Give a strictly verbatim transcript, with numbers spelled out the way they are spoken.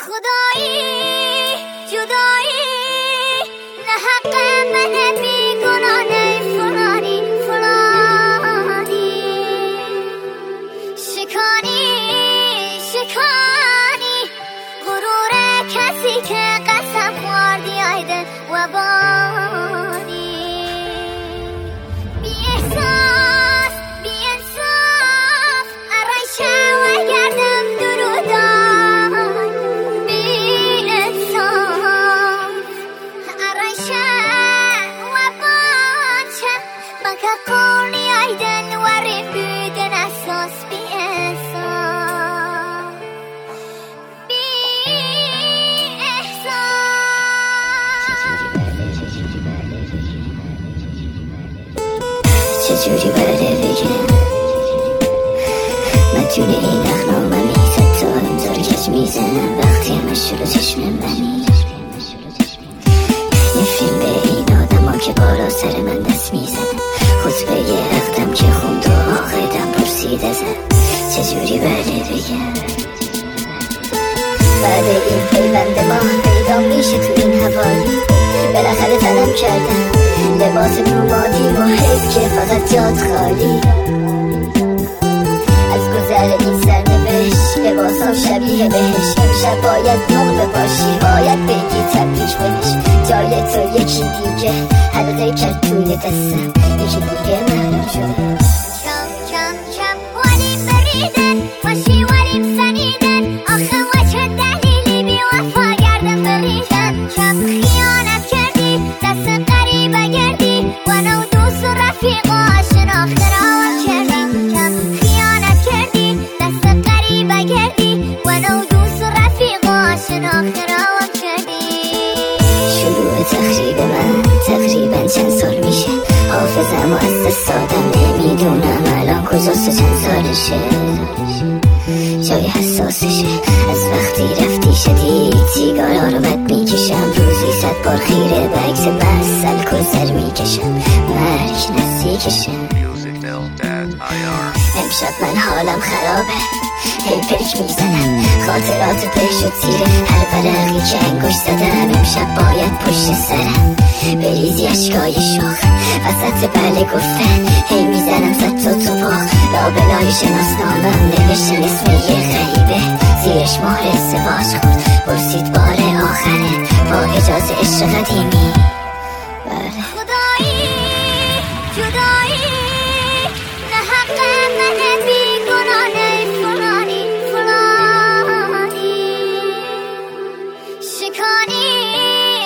خدایی جدایی نه حق من بیگناه فلانی فلانی شکانی شکانی غرور کسی که قسم خوردی ایده و بانی بی احساس بی انصاف ارایشه و گردم درودان بی انصاف ارایشه و بانچه من که قرنی ایدن و ریم بودن احساس بی انصاف بی احساس چجوری بله بگم مدیون این اخنامه میزد تا امزار کج میزنم وقتی همش شروع چشم منی یه فیلم به این آدم ها که بالا سر من دست میزن خطبه یه رقدم که خوند و آقایدم پرسید ازم چجوری بله بگم بعد این پیوند ما پیدا میشه تو این حوالی بالاخره تنم کردم لباس رومادی و حیف که فقط جاد خالی از گذر این سرنوشت لباسم شبیه بهش امشب باید نقبه باشی باید بگی تبریک بهش جای تو یکی دیگه حلقه کرد توی دستم یکی دیگه معلوم شده کم کم کم ولی بریدن باشی ولی سنیدن آخه وچه دلیلی بی وفا گردم بریدن کم خیانت کردی دست قریبه گردی و نو دوست و رفیقا شناخته را کردی کم خیانت کردی دست قریبه گردی و نو دوست و رفیقا شناخته را کردی شروع تخریب من تقریبا چند سال میشه حافظم و از دست دادم نمیدونم الان کجاست و چند سالشه جای حساسشه از وقتی رفتی شدید سیگارا رو بد میکشم روزی صد بار خیره به عکس بس الکل سر میکشم مرگ نزدیکشه امشب من حالم خرابه هی پلک میزنم خاطرات ته شد زیر هر ورقی که انگشت زدم امشب باید پشت سرم بریزی اشکای شوخ وسط بله گفتن هی میزنم صد تا توپاق لابلای شناسنامم نوشتن اسم یه غریبه زیرش مهر ازدواج خورد پرسید بار آخره با اجازه عشق قدیمی بله خدایی جدایی نه حق من بیگناه فلانی فلانی شکانی